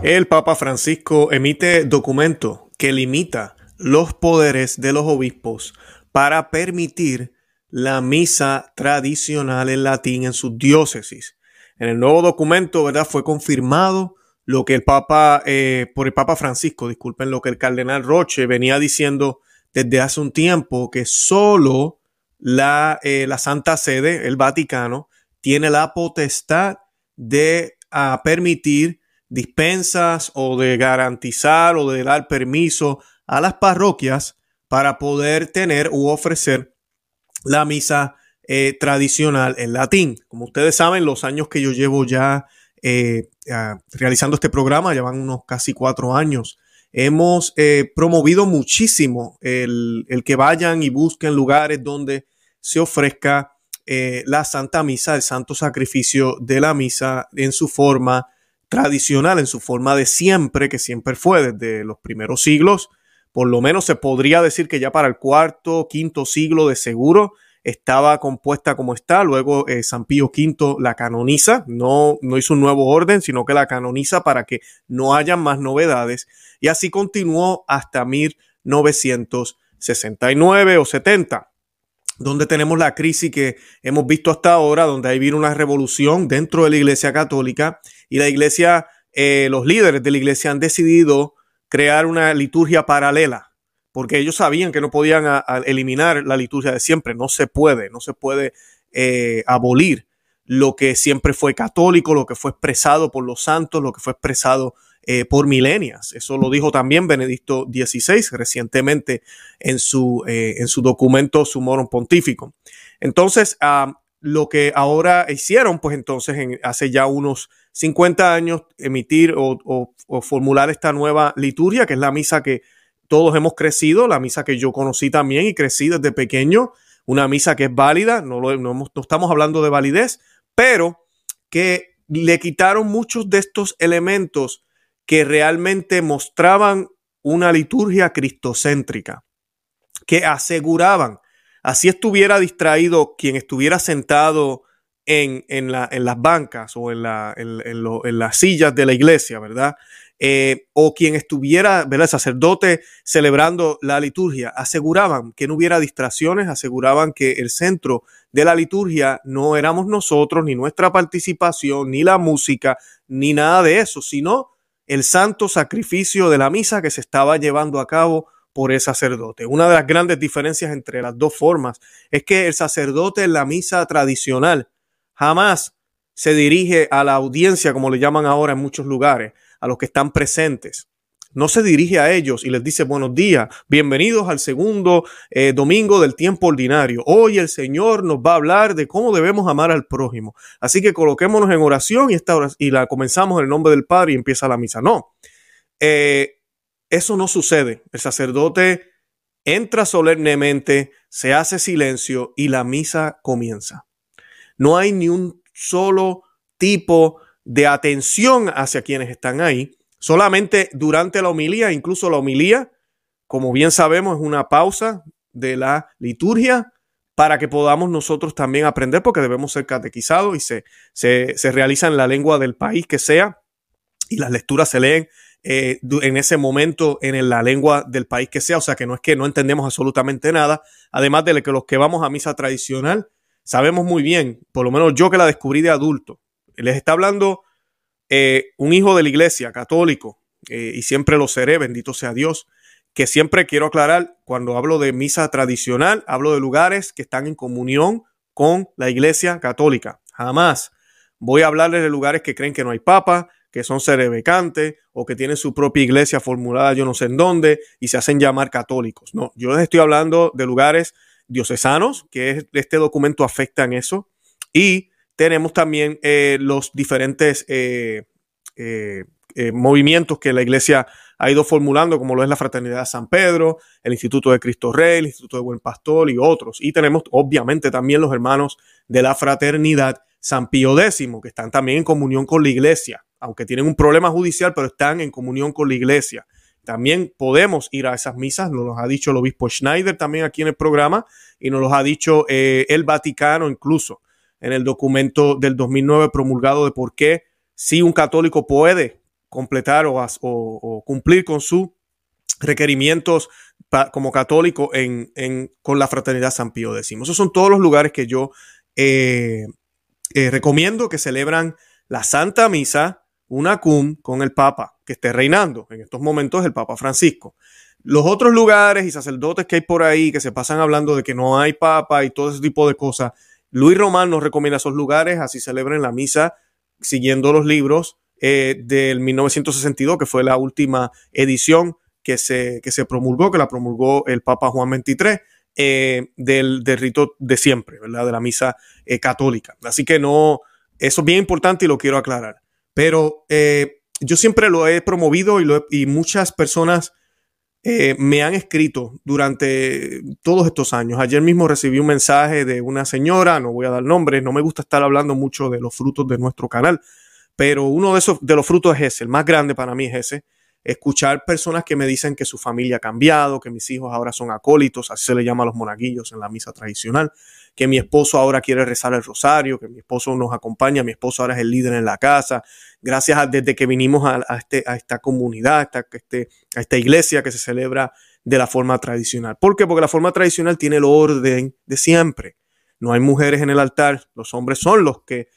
El Papa Francisco emite documento que limita los poderes de los obispos para permitir la misa tradicional en latín en sus diócesis. En el nuevo documento, ¿verdad?, fue confirmado lo que por el Papa Francisco, disculpen, lo que el cardenal Roche venía diciendo desde hace un tiempo, que solo la Santa Sede, el Vaticano, tiene la potestad de permitir dispensas o de garantizar o de dar permiso a las parroquias para poder tener u ofrecer la misa tradicional en latín. Como ustedes saben, los años que yo llevo ya realizando este programa, ya van unos casi 4 años, hemos promovido muchísimo el que vayan y busquen lugares donde se ofrezca la Santa Misa, el Santo Sacrificio de la Misa en su forma tradicional, en su forma de siempre, que siempre fue desde los primeros siglos. Por lo menos se podría decir que ya para el cuarto, quinto siglo de seguro estaba compuesta como está. Luego San Pío V la canoniza, no hizo un nuevo orden, sino que la canoniza para que no haya más novedades. Y así continuó hasta 1969 o 70. Donde tenemos la crisis que hemos visto hasta ahora, donde ahí viene una revolución dentro de la Iglesia Católica y la Iglesia, los líderes de la Iglesia han decidido crear una liturgia paralela, porque ellos sabían que no podían eliminar la liturgia de siempre. No se puede abolir lo que siempre fue católico, lo que fue expresado por los santos, lo que fue expresado por milenias. Eso lo dijo también Benedicto XVI recientemente en su documento Summorum Pontificum. Entonces, lo que ahora hicieron, pues entonces hace ya unos 50 años, emitir o formular esta nueva liturgia, que es la misa que todos hemos crecido, la misa que yo conocí también y crecí desde pequeño, una misa que es válida, no estamos hablando de validez, pero que le quitaron muchos de estos elementos que realmente mostraban una liturgia cristocéntrica, que aseguraban, así estuviera distraído quien estuviera sentado en las bancas o en las sillas de la iglesia, ¿verdad? O quien estuviera, ¿verdad?, el sacerdote celebrando la liturgia, aseguraban que no hubiera distracciones, aseguraban que el centro de la liturgia no éramos nosotros, ni nuestra participación, ni la música, ni nada de eso, sino el santo sacrificio de la misa que se estaba llevando a cabo por el sacerdote. Una de las grandes diferencias entre las dos formas es que el sacerdote en la misa tradicional jamás se dirige a la audiencia, como le llaman ahora en muchos lugares, a los que están presentes. No se dirige a ellos y les dice buenos días, bienvenidos al segundo domingo del tiempo ordinario. Hoy el Señor nos va a hablar de cómo debemos amar al prójimo. Así que coloquémonos en oración y la comenzamos en el nombre del Padre y empieza la misa. No, eso no sucede. El sacerdote entra solemnemente, se hace silencio y la misa comienza. No hay ni un solo tipo de atención hacia quienes están ahí. Solamente durante la homilía, incluso la homilía, como bien sabemos, es una pausa de la liturgia para que podamos nosotros también aprender, porque debemos ser catequizados y se realiza en la lengua del país que sea y las lecturas se leen en ese momento en la lengua del país que sea. O sea que no es que no entendemos absolutamente nada, además de que los que vamos a misa tradicional sabemos muy bien, por lo menos yo que la descubrí de adulto, les está hablando un hijo de la iglesia católico, y siempre lo seré, bendito sea Dios, que siempre quiero aclarar, cuando hablo de misa tradicional, hablo de lugares que están en comunión con la iglesia católica. Jamás voy a hablarles de lugares que creen que no hay papa, que son serebecantes o que tienen su propia iglesia formulada yo no sé en dónde y se hacen llamar católicos. No, yo les estoy hablando de lugares diocesanos, que este documento afecta en eso, y tenemos también los diferentes movimientos que la iglesia ha ido formulando, como lo es la Fraternidad de San Pedro, el Instituto de Cristo Rey, el Instituto de Buen Pastor y otros. Y tenemos obviamente también los hermanos de la Fraternidad San Pío X, que están también en comunión con la iglesia, aunque tienen un problema judicial, pero están en comunión con la iglesia. También podemos ir a esas misas, nos lo ha dicho el obispo Schneider también aquí en el programa, y nos lo ha dicho el Vaticano incluso en el documento del 2009 promulgado de por qué si un católico puede completar o cumplir con sus requerimientos como católico con la Fraternidad San Pío X. Esos son todos los lugares que yo recomiendo que celebran la Santa Misa, una cum con el Papa que esté reinando. En estos momentos el Papa Francisco. Los otros lugares y sacerdotes que hay por ahí que se pasan hablando de que no hay Papa y todo ese tipo de cosas, Luis Román nos recomienda esos lugares, así celebren la misa siguiendo los libros del 1962, que fue la última edición que se promulgó, que la promulgó el Papa Juan XXIII, del rito de siempre, ¿verdad? De la misa católica. Así que no, eso es bien importante y lo quiero aclarar. Pero yo siempre lo he promovido y muchas personas me han escrito durante todos estos años. Ayer mismo recibí un mensaje de una señora, no voy a dar nombres, no me gusta estar hablando mucho de los frutos de nuestro canal, pero uno de los frutos es ese, el más grande para mí es ese. Escuchar personas que me dicen que su familia ha cambiado, que mis hijos ahora son acólitos, así se le llama a los monaguillos en la misa tradicional, que mi esposo ahora quiere rezar el rosario, que mi esposo nos acompaña, mi esposo ahora es el líder en la casa, gracias desde que vinimos a esta comunidad, a esta iglesia que se celebra de la forma tradicional. ¿Por qué? Porque la forma tradicional tiene el orden de siempre. No hay mujeres en el altar, los hombres son los que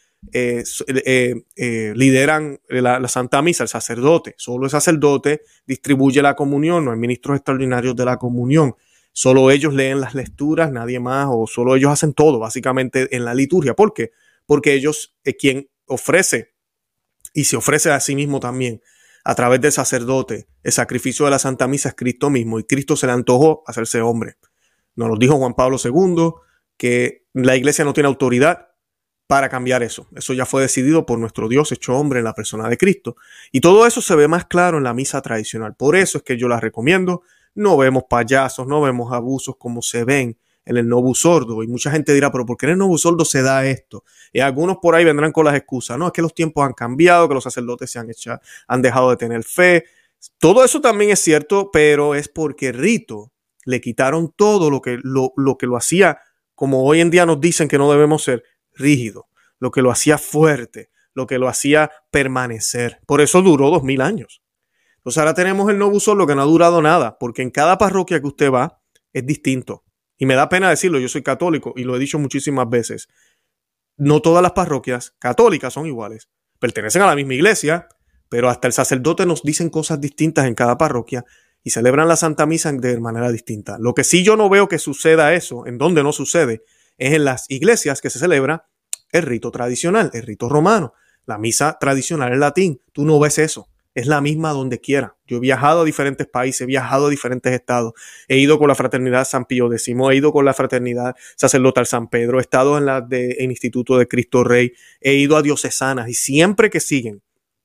lideran la Santa Misa, el sacerdote. Solo el sacerdote distribuye la comunión, no hay ministros extraordinarios de la comunión. Solo ellos leen las lecturas, nadie más, o solo ellos hacen todo, básicamente, en la liturgia. ¿Por qué? Porque ellos, quien ofrece y se ofrece a sí mismo también a través del sacerdote, el sacrificio de la Santa Misa es Cristo mismo, y Cristo se le antojó hacerse hombre. Nos lo dijo Juan Pablo II, que la iglesia no tiene autoridad para cambiar eso. Eso ya fue decidido por nuestro Dios hecho hombre en la persona de Cristo. Y todo eso se ve más claro en la misa tradicional. Por eso es que yo la recomiendo. No vemos payasos, no vemos abusos como se ven en el Novus Ordo. Y mucha gente dirá, pero ¿por qué en el Novus Ordo se da esto? Y algunos por ahí vendrán con las excusas. No, es que los tiempos han cambiado, que los sacerdotes han dejado de tener fe. Todo eso también es cierto, pero es porque rito le quitaron todo lo que lo hacía, como hoy en día nos dicen que no debemos ser, rígido, lo que lo hacía fuerte, lo que lo hacía permanecer. Por eso duró 2000 años. Entonces ahora tenemos el Novus Ordo que no ha durado nada, porque en cada parroquia que usted va es distinto. Y me da pena decirlo, yo soy católico y lo he dicho muchísimas veces. No todas las parroquias católicas son iguales. Pertenecen a la misma iglesia, pero hasta el sacerdote nos dicen cosas distintas en cada parroquia y celebran la Santa Misa de manera distinta. Lo que sí yo no veo que suceda eso, en donde no sucede, es en las iglesias que se celebra el rito tradicional, el rito romano, la misa tradicional en latín. Tú no ves eso. Es la misma donde quiera. Yo he viajado a diferentes países, he viajado a diferentes estados. He ido con la Fraternidad San Pío X, he ido con la Fraternidad Sacerdotal San Pedro, he estado en el Instituto de Cristo Rey, he ido a diocesanas y siempre que siguen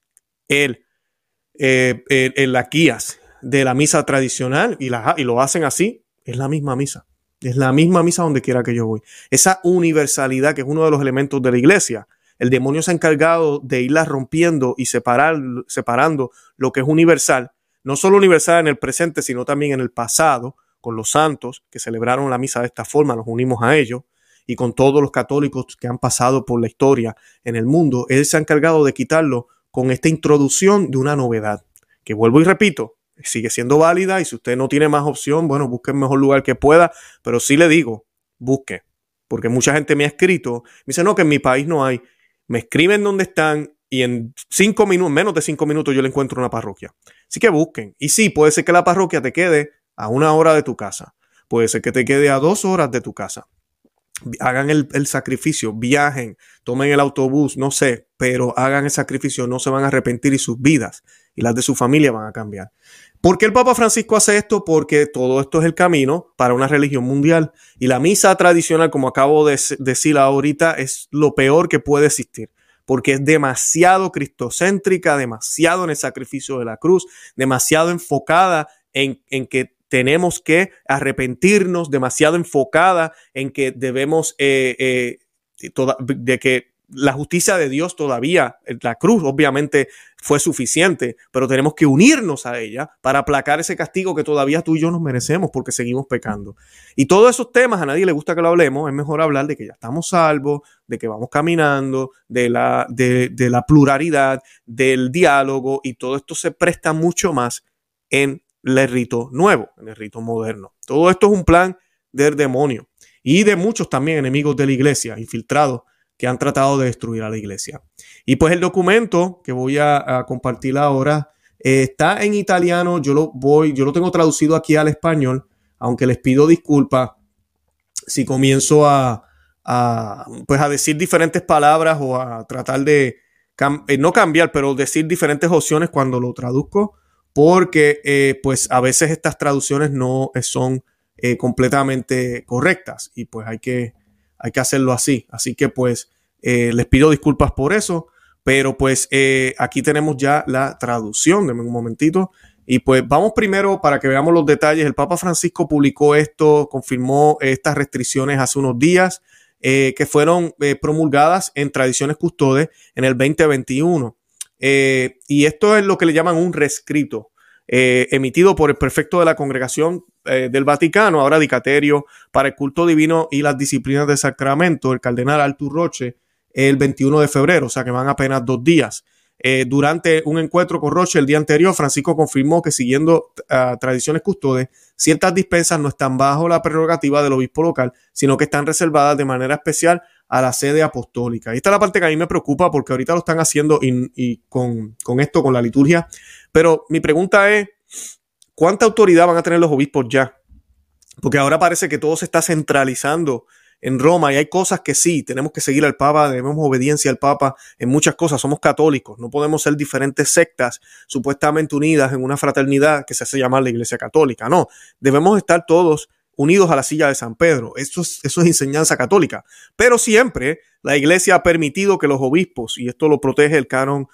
las guías de la misa tradicional y lo hacen así, es la misma misa. Es la misma misa donde quiera que yo voy. Esa universalidad que es uno de los elementos de la iglesia, el demonio se ha encargado de irla rompiendo y separando lo que es universal, no solo universal en el presente, sino también en el pasado, con los santos que celebraron la misa de esta forma, nos unimos a ellos, y con todos los católicos que han pasado por la historia en el mundo. Él se ha encargado de quitarlo con esta introducción de una novedad, que vuelvo y repito, sigue siendo válida, y si usted no tiene más opción, bueno, busque el mejor lugar que pueda, pero sí le digo, busque, porque mucha gente me ha escrito, me dice, no, que en mi país no hay. Me escriben dónde están y en 5 minutos, menos de 5 minutos yo le encuentro una parroquia. Así que busquen. Y sí, puede ser que la parroquia te quede a 1 hora de tu casa. Puede ser que te quede a 2 horas de tu casa. Hagan el sacrificio, viajen, tomen el autobús, no sé, pero hagan el sacrificio, no se van a arrepentir y sus vidas y las de su familia van a cambiar. ¿Por qué el Papa Francisco hace esto? Porque todo esto es el camino para una religión mundial. Y la misa tradicional, como acabo de decir ahorita, es lo peor que puede existir. Porque es demasiado cristocéntrica, demasiado en el sacrificio de la cruz, demasiado enfocada en que tenemos que arrepentirnos, demasiado enfocada en que debemos, la justicia de Dios todavía, la cruz obviamente fue suficiente, pero tenemos que unirnos a ella para aplacar ese castigo que todavía tú y yo nos merecemos porque seguimos pecando. Y todos esos temas a nadie le gusta que lo hablemos, es mejor hablar de que ya estamos salvos, de que vamos caminando, de la pluralidad, del diálogo, y todo esto se presta mucho más en el rito nuevo, en el rito moderno. Todo esto es un plan del demonio y de muchos también enemigos de la iglesia, infiltrados, que han tratado de destruir a la iglesia. Y pues el documento que voy a compartir ahora está en italiano. Yo lo tengo traducido aquí al español, aunque les pido disculpas si comienzo a decir diferentes palabras o a tratar de no cambiar, pero decir diferentes opciones cuando lo traduzco, porque pues a veces estas traducciones no son completamente correctas y pues hay que hacerlo así. Así que pues les pido disculpas por eso, pero pues aquí tenemos ya la traducción. Denme un momentito. Y pues vamos primero para que veamos los detalles. El Papa Francisco publicó esto, confirmó estas restricciones hace unos días que fueron promulgadas en Tradiciones Custodes en el 2021. Y esto es lo que le llaman un rescrito emitido por el prefecto de la Congregación del Vaticano, ahora Dicaterio para el Culto Divino y las Disciplinas de Sacramento, el cardenal Artur Roche, el 21 de febrero, o sea que van apenas 2 días. Durante un encuentro con Roche el día anterior, Francisco confirmó que siguiendo Tradiciones Custodes, ciertas dispensas no están bajo la prerrogativa del obispo local, sino que están reservadas de manera especial a la sede apostólica. Y esta es la parte que a mí me preocupa porque ahorita lo están haciendo y con esto, con la liturgia. Pero mi pregunta es, ¿cuánta autoridad van a tener los obispos ya? Porque ahora parece que todo se está centralizando en Roma y hay cosas que sí, tenemos que seguir al Papa, debemos obediencia al Papa en muchas cosas, somos católicos, no podemos ser diferentes sectas supuestamente unidas en una fraternidad que se hace llamar la Iglesia Católica, no, debemos estar todos unidos a la silla de San Pedro, eso es enseñanza católica, pero siempre la Iglesia ha permitido que los obispos, y esto lo protege el canon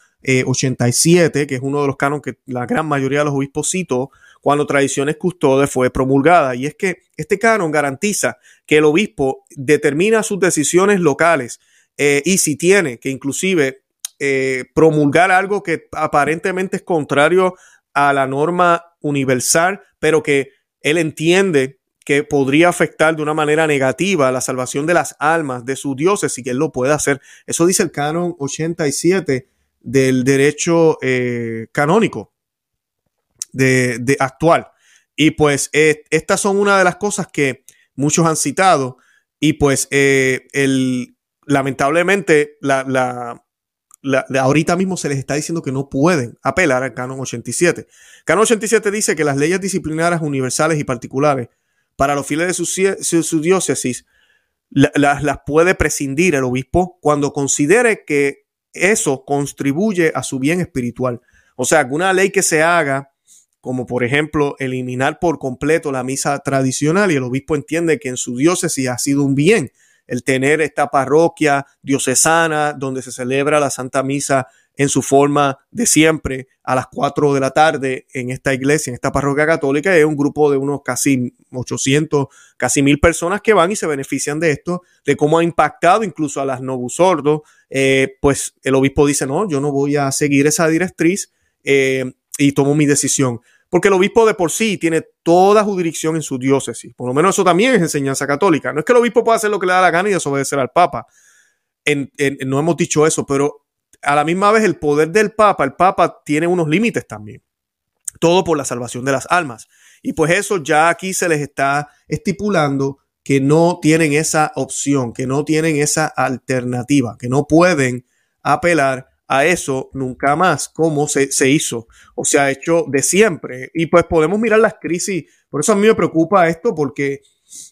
87, que es uno de los cánones que la gran mayoría de los obispos citó cuando Tradiciones Custodes fue promulgada, y es que este canon garantiza que el obispo determina sus decisiones locales y si tiene que inclusive promulgar algo que aparentemente es contrario a la norma universal, pero que él entiende que podría afectar de una manera negativa la salvación de las almas de su diócesis, que él lo puede hacer. Eso dice el canon 87 del derecho canónico de actual. Y pues estas son una de las cosas que muchos han citado y pues lamentablemente ahorita mismo se les está diciendo que no pueden apelar al canon 87. Canon 87 dice que las leyes disciplinarias universales y particulares para los fieles de su diócesis las puede prescindir el obispo cuando considere que eso contribuye a su bien espiritual. O sea, alguna ley que se haga, como por ejemplo eliminar por completo la misa tradicional, y el obispo entiende que en su diócesis ha sido un bien el tener esta parroquia diocesana donde se celebra la Santa Misa en su forma de siempre a las 4 de la tarde en esta iglesia, en esta parroquia católica. Es un grupo de unos casi 800, casi 1000 personas que van y se benefician de esto, de cómo ha impactado incluso a las Novus Ordo. Pues el obispo dice, no, yo no voy a seguir esa directriz y tomo mi decisión. Porque el obispo de por sí tiene toda jurisdicción en su diócesis. Por lo menos eso también es enseñanza católica. No es que el obispo pueda hacer lo que le da la gana y desobedecer al Papa. No hemos dicho eso, pero a la misma vez el poder del Papa, el Papa tiene unos límites también. Todo por la salvación de las almas. Y pues eso ya aquí se les está estipulando que no tienen esa opción, que no tienen esa alternativa, que no pueden apelar a eso nunca más, como se hizo o se ha hecho de siempre. Y pues podemos mirar las crisis. Por eso a mí me preocupa esto, porque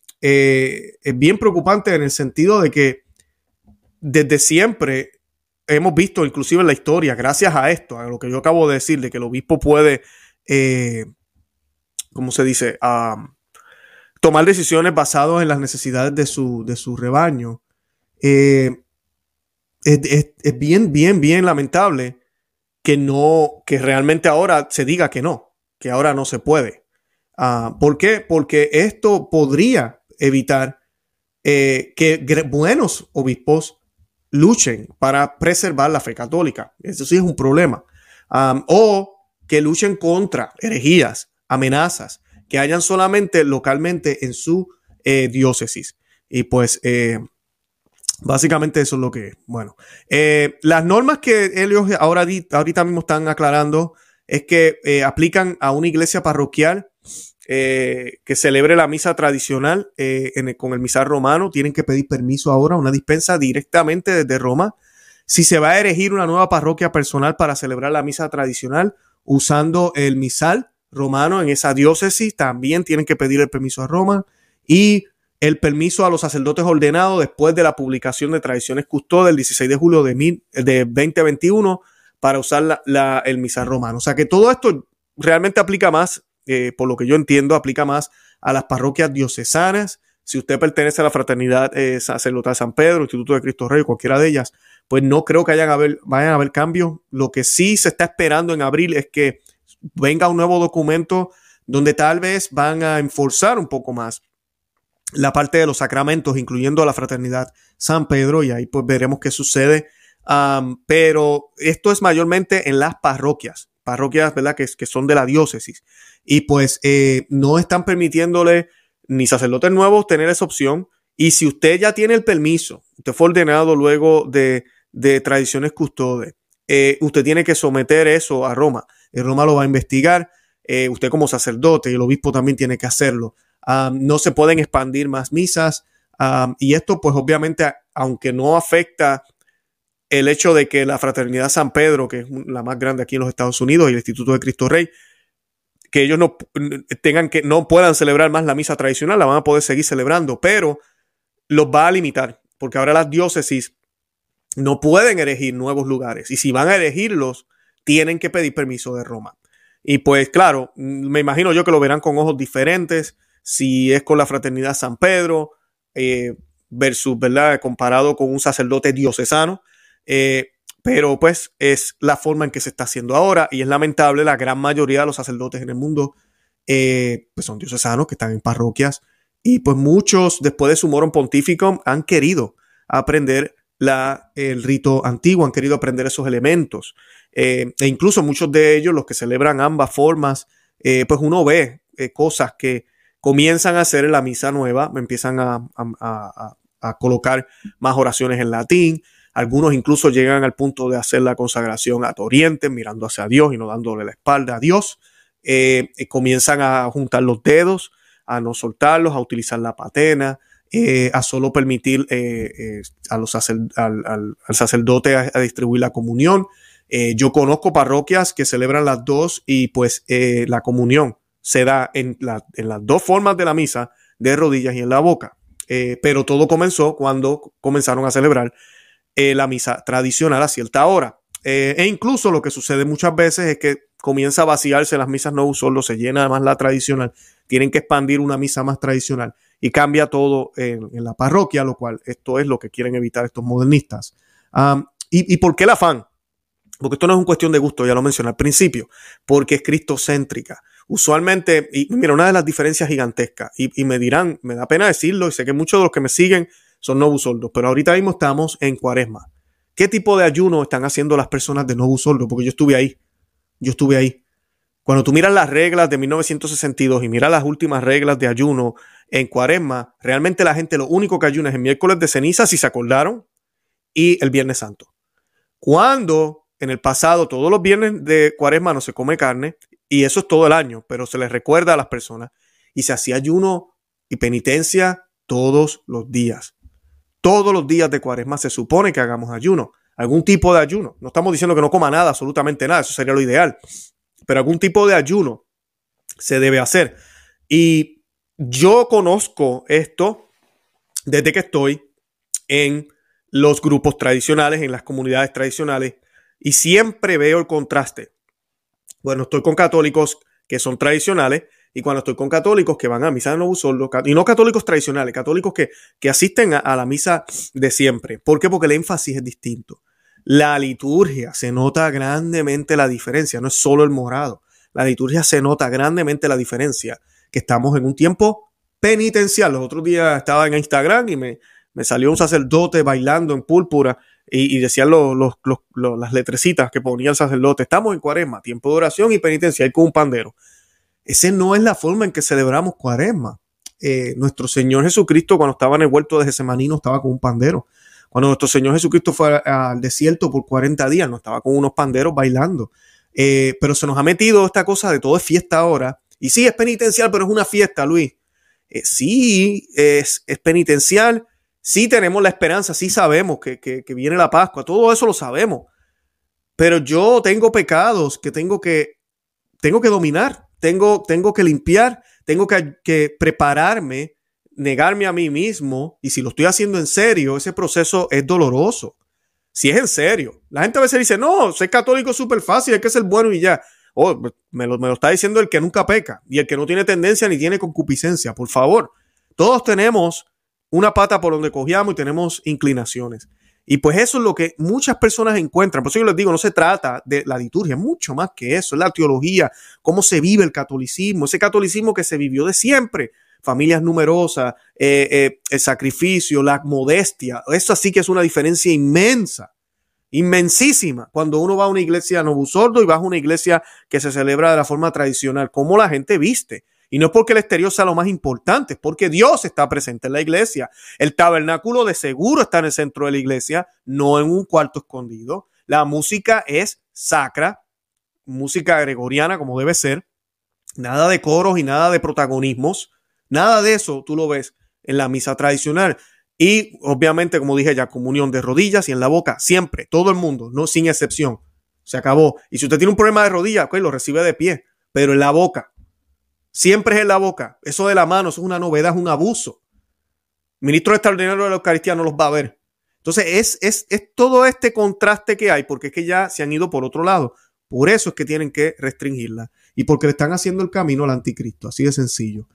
es bien preocupante en el sentido de que desde siempre hemos visto, inclusive en la historia, gracias a esto, a lo que yo acabo de decir, de que el obispo puede, ¿cómo se dice? Tomar decisiones basadas en las necesidades de su rebaño. Es bien lamentable que realmente ahora se diga que ahora no se puede. ¿Por qué? Porque esto podría evitar que buenos obispos luchen para preservar la fe católica. Eso sí es un problema. O que luchen contra herejías, amenazas, que hayan solamente localmente en su diócesis. Y pues básicamente eso es lo que es. Bueno, las normas que ellos ahorita mismo están aclarando es que aplican a una iglesia parroquial que celebre la misa tradicional con el misal romano. Tienen que pedir permiso ahora, una dispensa directamente desde Roma. Si se va a erigir una nueva parroquia personal para celebrar la misa tradicional usando el misal romano en esa diócesis, también tienen que pedir el permiso a Roma, y el permiso a los sacerdotes ordenados después de la publicación de Tradiciones Custodes el 16 de julio de 2021 para usar el misal romano. O sea que todo esto realmente aplica más, por lo que yo entiendo, aplica más a las parroquias diocesanas. Si usted pertenece a la Fraternidad Sacerdotal San Pedro, Instituto de Cristo Rey, cualquiera de ellas, pues no creo que vayan a haber cambios. Lo que sí se está esperando en abril es que venga un nuevo documento donde tal vez van a enforzar un poco más la parte de los sacramentos, incluyendo a la Fraternidad San Pedro, y ahí pues veremos qué sucede. Pero esto es mayormente en las parroquias, ¿verdad? Que son de la diócesis. Y pues no están permitiéndole ni sacerdotes nuevos tener esa opción. Y si usted ya tiene el permiso, usted fue ordenado luego de Tradiciones Custodes, usted tiene que someter eso a Roma. Roma lo va a investigar. Usted como sacerdote, y el obispo también tiene que hacerlo. No se pueden expandir más misas. Y esto pues obviamente, aunque no afecta el hecho de que la Fraternidad San Pedro, que es la más grande aquí en los Estados Unidos, y el Instituto de Cristo Rey, que ellos no puedan celebrar más la misa tradicional, la van a poder seguir celebrando, pero los va a limitar, porque ahora las diócesis no pueden erigir nuevos lugares, y si van a erigirlos, tienen que pedir permiso de Roma. Y pues claro, me imagino yo que lo verán con ojos diferentes, si es con la Fraternidad San Pedro, versus, ¿verdad?, comparado con un sacerdote diocesano. Pero pues es la forma en que se está haciendo ahora, y es lamentable. La gran mayoría de los sacerdotes en el mundo pues son diocesanos que están en parroquias, y pues muchos después de su Morum Pontificum han querido aprender el rito antiguo, han querido aprender esos elementos, e incluso muchos de ellos, los que celebran ambas formas, pues uno ve cosas que comienzan a hacer en la misa nueva, empiezan a colocar más oraciones en latín. Algunos incluso llegan al punto de hacer la consagración a oriente, mirando hacia Dios y no dándole la espalda a Dios. Comienzan a juntar los dedos, a no soltarlos, a utilizar la patena, a solo permitir al sacerdote a distribuir la comunión. Yo conozco parroquias que celebran las dos, y pues la comunión se da en las dos formas de la misa, de rodillas y en la boca. Pero todo comenzó cuando comenzaron a celebrar la misa tradicional a cierta hora. E incluso lo que sucede muchas veces es que comienza a vaciarse las misas no solo, se llena más la tradicional, tienen que expandir una misa más tradicional y cambia todo en la parroquia, lo cual esto es lo que quieren evitar estos modernistas. ¿Y por qué el afán? Porque esto no es una cuestión de gusto, ya lo mencioné al principio, porque es cristocéntrica. Usualmente, y mira, una de las diferencias gigantescas, y me dirán, me da pena decirlo, y sé que muchos de los que me siguen son Novus Ordo, pero ahorita mismo estamos en Cuaresma. ¿Qué tipo de ayuno están haciendo las personas de Novus Ordo? Porque yo estuve ahí. Cuando tú miras las reglas de 1962 y miras las últimas reglas de ayuno en Cuaresma, realmente la gente lo único que ayuna es el miércoles de ceniza, si se acordaron, y el Viernes Santo. Cuando en el pasado todos los viernes de Cuaresma no se come carne, y eso es todo el año, pero se les recuerda a las personas, y se hacía ayuno y penitencia todos los días. Todos los días de Cuaresma se supone que hagamos ayuno, algún tipo de ayuno. No estamos diciendo que no coma nada, absolutamente nada, eso sería lo ideal, pero algún tipo de ayuno se debe hacer. Y yo conozco esto desde que estoy en los grupos tradicionales, en las comunidades tradicionales, y siempre veo el contraste. Bueno, estoy con católicos que son tradicionales, y cuando estoy con católicos que van a misa de Novus Ordo, y no católicos tradicionales, católicos que asisten a la misa de siempre. ¿Por qué? Porque el énfasis es distinto. La liturgia, se nota grandemente la diferencia, no es solo el morado. La liturgia se nota grandemente la diferencia, que estamos en un tiempo penitencial. Los otros días estaba en Instagram y me salió un sacerdote bailando en púrpura y decían las letrecitas que ponía el sacerdote, estamos en Cuaresma, tiempo de oración y penitencia, y con un pandero. Esa no es la forma en que celebramos Cuaresma. Nuestro Señor Jesucristo, cuando estaba en el huerto de Getsemaní, no estaba con un pandero. Cuando nuestro Señor Jesucristo fue al desierto por 40 días, no estaba con unos panderos bailando. Pero se nos ha metido esta cosa de todo es fiesta ahora. Y sí, es penitencial, pero es una fiesta, Luis. Sí, es penitencial. Sí tenemos la esperanza, sí sabemos que viene la Pascua. Todo eso lo sabemos. Pero yo tengo pecados que tengo que dominar. Tengo que limpiar, tengo que prepararme, negarme a mí mismo. Y si lo estoy haciendo en serio, ese proceso es doloroso. Si es en serio. La gente a veces dice, no, ser católico es súper fácil, hay que ser bueno y ya. Oh, me lo está diciendo el que nunca peca y el que no tiene tendencia ni tiene concupiscencia. Por favor, todos tenemos una pata por donde cogíamos y tenemos inclinaciones. Y pues eso es lo que muchas personas encuentran. Por eso yo les digo, no se trata de la liturgia, es mucho más que eso. Es la teología, cómo se vive el catolicismo, ese catolicismo que se vivió de siempre. Familias numerosas, el sacrificio, la modestia. Eso sí que es una diferencia inmensa, inmensísima. Cuando uno va a una iglesia Novus Ordo y va a una iglesia que se celebra de la forma tradicional, cómo la gente viste. Y no es porque el exterior sea lo más importante, es porque Dios está presente en la iglesia. El tabernáculo de seguro está en el centro de la iglesia, no en un cuarto escondido. La música es sacra, música gregoriana como debe ser. Nada de coros y nada de protagonismos. Nada de eso tú lo ves en la misa tradicional. Y obviamente, como dije ya, comunión de rodillas y en la boca, siempre, todo el mundo, no sin excepción. Se acabó. Y si usted tiene un problema de rodilla, pues lo recibe de pie, pero en la boca. Siempre es en la boca. Eso de la mano, eso es una novedad, es un abuso. Ministro extraordinario de la Eucaristía no los va a ver. Entonces es todo este contraste que hay, porque es que ya se han ido por otro lado. Por eso es que tienen que restringirla. Y porque le están haciendo el camino al anticristo. Así de sencillo.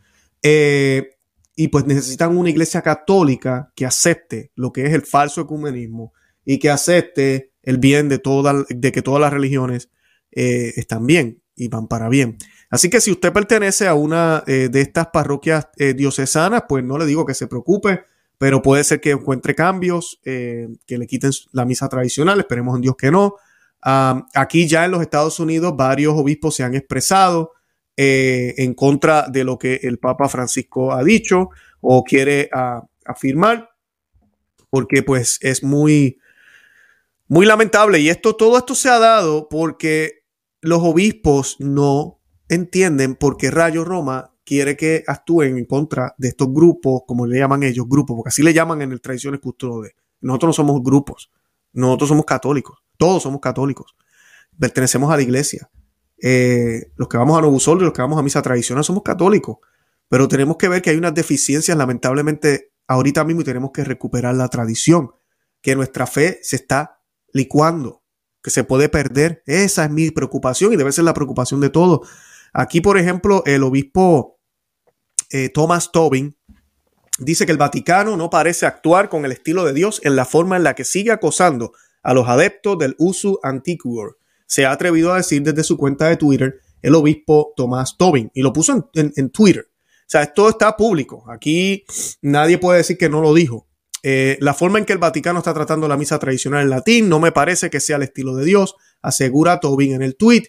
Y pues necesitan una iglesia católica que acepte lo que es el falso ecumenismo y que acepte el bien de que todas las religiones están bien y van para bien. Así que si usted pertenece a una de estas parroquias diocesanas, pues no le digo que se preocupe, pero puede ser que encuentre cambios, que le quiten la misa tradicional, esperemos en Dios que no. Aquí ya en los Estados Unidos varios obispos se han expresado en contra de lo que el Papa Francisco ha dicho o quiere afirmar, porque pues es muy, muy lamentable. Y todo esto se ha dado porque los obispos no entienden por qué rayo Roma quiere que actúen en contra de estos grupos, como le llaman ellos, grupos, porque así le llaman en el Tradiciones Custodes. Nosotros no somos grupos, nosotros somos católicos, todos somos católicos, pertenecemos a la iglesia. Los que vamos a Novus Ordo y los que vamos a misa tradicional somos católicos, pero tenemos que ver que hay unas deficiencias lamentablemente ahorita mismo y tenemos que recuperar la tradición, que nuestra fe se está licuando, que se puede perder. Esa es mi preocupación y debe ser la preocupación de todos. Aquí, por ejemplo, el obispo Thomas Tobin dice que el Vaticano no parece actuar con el estilo de Dios en la forma en la que sigue acosando a los adeptos del uso antiquor. Se ha atrevido a decir desde su cuenta de Twitter el obispo Thomas Tobin y lo puso en Twitter. O sea, esto está público. Aquí nadie puede decir que no lo dijo. La forma en que el Vaticano está tratando la misa tradicional en latín no me parece que sea el estilo de Dios, asegura Tobin en el tweet.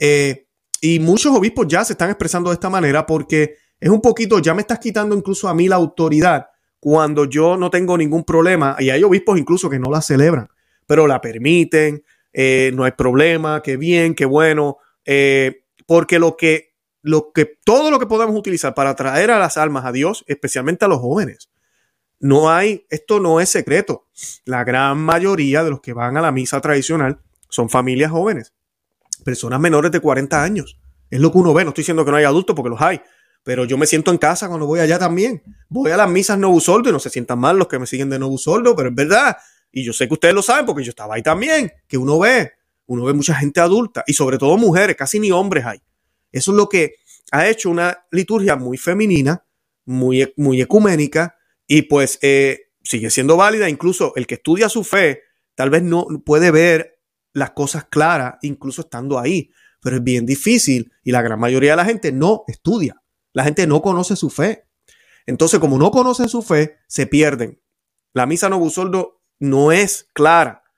Y muchos obispos ya se están expresando de esta manera porque es un poquito, ya me estás quitando incluso a mí la autoridad cuando yo no tengo ningún problema. Y hay obispos incluso que no la celebran, pero la permiten, no hay problema, qué bien, qué bueno. Porque todo lo que podemos utilizar para atraer a las almas a Dios, especialmente a los jóvenes, esto no es secreto. La gran mayoría de los que van a la misa tradicional son familias jóvenes, personas menores de 40 años. Es lo que uno ve. No estoy diciendo que no hay adultos porque los hay, pero yo me siento en casa cuando voy allá también. Voy a las misas Novus Ordo y no se sientan mal los que me siguen de Novus Ordo, pero es verdad. Y yo sé que ustedes lo saben porque yo estaba ahí también, que uno ve mucha gente adulta y sobre todo mujeres, casi ni hombres hay. Eso es lo que ha hecho una liturgia muy femenina, muy, muy ecuménica y pues sigue siendo válida. Incluso el que estudia su fe tal vez no puede ver las cosas claras, incluso estando ahí, pero es bien difícil y la gran mayoría de la gente no estudia, la gente no conoce su fe. Entonces, como no conocen su fe, se pierden. La misa Novus Ordo no es clara,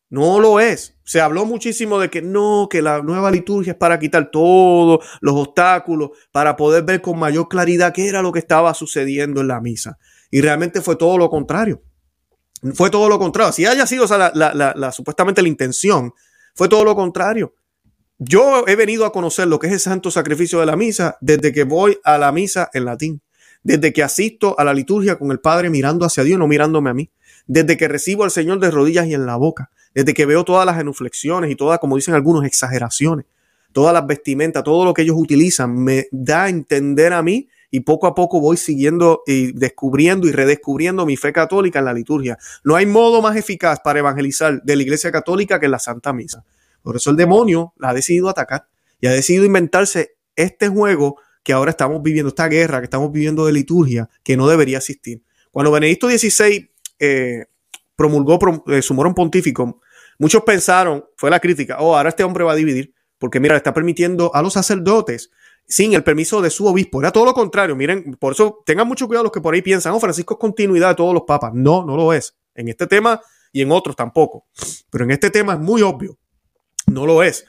No lo es. Se habló muchísimo de que no, que la nueva liturgia es para quitar todos los obstáculos, para poder ver con mayor claridad qué era lo que estaba sucediendo en la misa. Y realmente fue todo lo contrario. Fue todo lo contrario. Si haya sido supuestamente la intención, fue todo lo contrario. Yo he venido a conocer lo que es el santo sacrificio de la misa desde que voy a la misa en latín, desde que asisto a la liturgia con el Padre mirando hacia Dios, no mirándome a mí, desde que recibo al Señor de rodillas y en la boca, desde que veo todas las genuflexiones y todas, como dicen algunos, exageraciones, todas las vestimentas, todo lo que ellos utilizan, me da a entender a mí y poco a poco voy siguiendo y descubriendo y redescubriendo mi fe católica en la liturgia. No hay modo más eficaz para evangelizar de la Iglesia Católica que la Santa Misa. Por eso el demonio la ha decidido atacar y ha decidido inventarse este juego que ahora estamos viviendo, esta guerra que estamos viviendo de liturgia que no debería existir. Cuando Benedicto XVI promulgó su Morum Pontificum, muchos pensaron, fue la crítica, ahora este hombre va a dividir, porque mira, le está permitiendo a los sacerdotes sin el permiso de su obispo. Era todo lo contrario, miren, por eso tengan mucho cuidado los que por ahí piensan, Francisco es continuidad de todos los papas. No, no lo es. En este tema y en otros tampoco. Pero en este tema es muy obvio. No lo es.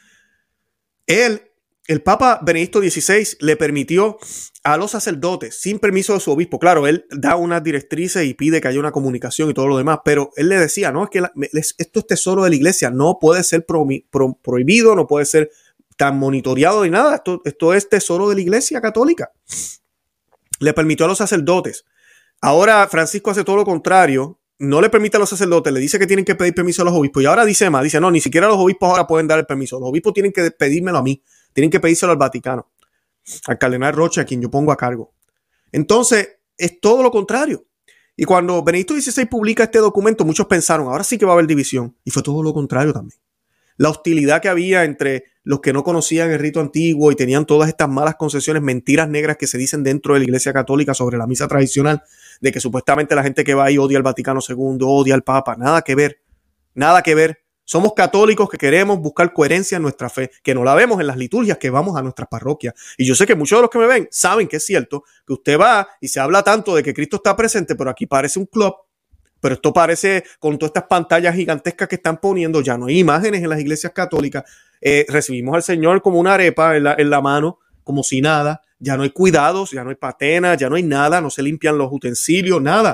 El Papa Benedicto XVI le permitió a los sacerdotes, sin permiso de su obispo, claro, él da unas directrices y pide que haya una comunicación y todo lo demás, pero él le decía, no, es que esto es tesoro de la iglesia, no puede ser prohibido, no puede ser tan monitoreado ni nada, esto es tesoro de la iglesia católica. Le permitió a los sacerdotes. Ahora Francisco hace todo lo contrario, no le permite a los sacerdotes, le dice que tienen que pedir permiso a los obispos y ahora dice más, dice, no, ni siquiera los obispos ahora pueden dar el permiso, los obispos tienen que pedírmelo a mí. Tienen que pedírselo al Vaticano, al cardenal Rocha, a quien yo pongo a cargo. Entonces, es todo lo contrario. Y cuando Benedicto XVI publica este documento, muchos pensaron, ahora sí que va a haber división. Y fue todo lo contrario también. La hostilidad que había entre los que no conocían el rito antiguo y tenían todas estas malas concesiones, mentiras negras que se dicen dentro de la Iglesia Católica sobre la misa tradicional, de que supuestamente la gente que va ahí odia al Vaticano II, odia al Papa. Nada que ver. Nada que ver. Somos católicos que queremos buscar coherencia en nuestra fe, que no la vemos en las liturgias que vamos a nuestras parroquias. Y yo sé que muchos de los que me ven saben que es cierto, que usted va y se habla tanto de que Cristo está presente, pero aquí parece un club, pero esto parece con todas estas pantallas gigantescas que están poniendo, ya no hay imágenes en las iglesias católicas, recibimos al Señor como una arepa en la mano, como si nada, ya no hay cuidados, ya no hay patenas, ya no hay nada, no se limpian los utensilios, nada.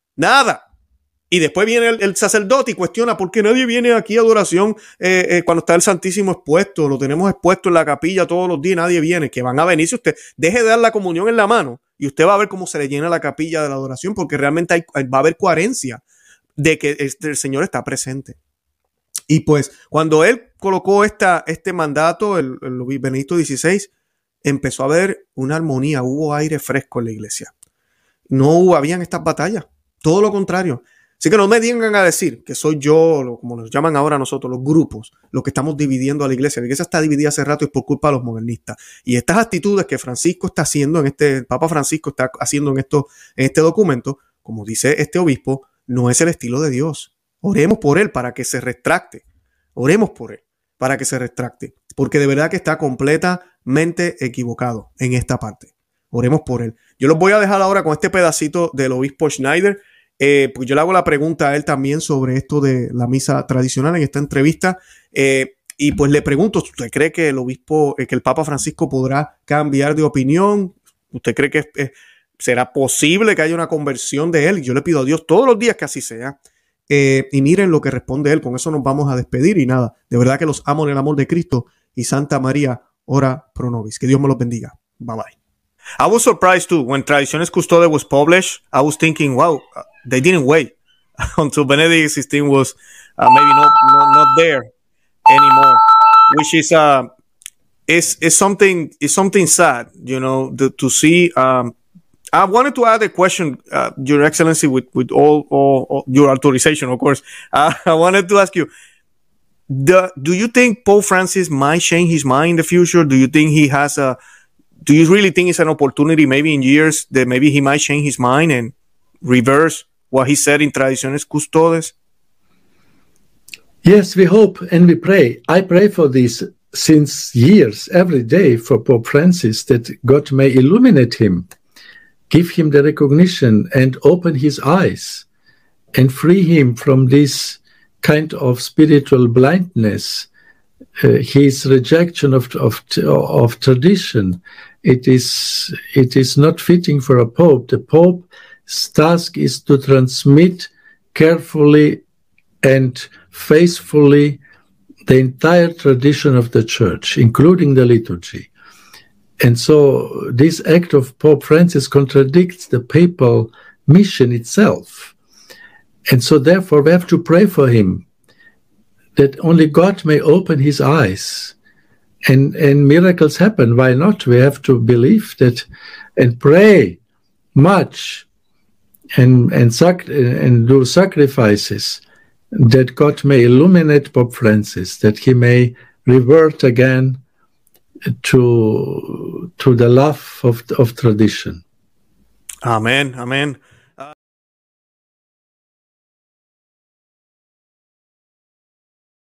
Y después viene el sacerdote y cuestiona por qué nadie viene aquí a adoración cuando está el Santísimo expuesto. Lo tenemos expuesto en la capilla todos los días, nadie viene. Que van a venir si usted deje de dar la comunión en la mano y usted va a ver cómo se le llena la capilla de la adoración, porque realmente va a haber coherencia de que el Señor está presente. Y pues cuando él colocó este mandato, el Benedicto XVI, empezó a haber una armonía, hubo aire fresco en la iglesia. Habían estas batallas, todo lo contrario. Así que no me vengan a decir que soy yo, como nos llaman ahora nosotros, los grupos, los que estamos dividiendo a la iglesia. La iglesia está dividida hace rato y es por culpa de los modernistas. Y estas actitudes que Francisco está haciendo el Papa Francisco está haciendo en este documento, como dice este obispo, no es el estilo de Dios. Oremos por él para que se retracte. Oremos por él para que se retracte. Porque de verdad que está completamente equivocado en esta parte. Oremos por él. Yo los voy a dejar ahora con este pedacito del obispo Schneider. Pues yo le hago la pregunta a él también sobre esto de la misa tradicional en esta entrevista y pues le pregunto, ¿usted cree que el Papa Francisco podrá cambiar de opinión? ¿Usted cree que será posible que haya una conversión de él? Yo le pido a Dios todos los días que así sea. Y miren lo que responde él, con eso nos vamos a despedir y nada, de verdad que los amo en el amor de Cristo y Santa María, ora pro nobis. Que Dios me los bendiga. Bye bye. I was surprised too when Traditiones Custodes was published. I was thinking, wow, they didn't wait until Benedict XVI was maybe not there anymore, which is something sad, you know, to see. I wanted to add a question, Your Excellency, with all your authorization, of course. I wanted to ask you, do you think Pope Francis might change his mind in the future? Do you think do you really think it's an opportunity maybe in years that maybe he might change his mind and reverse what he said in Traditiones Custodes? Yes, we hope and we pray. I pray for this since years, every day, for Pope Francis, that God may illuminate him, give him the recognition and open his eyes and free him from this kind of spiritual blindness, his rejection of tradition. It is not fitting for a pope. The pope's task is to transmit carefully and faithfully the entire tradition of the church, including the liturgy. And so this act of Pope Francis contradicts the papal mission itself. And so therefore we have to pray for him, that only God may open his eyes and miracles happen. Why not? We have to believe that and pray much and do sacrifices that God may illuminate Pope Francis, that he may revert again to the love of tradition. Amen. Amen.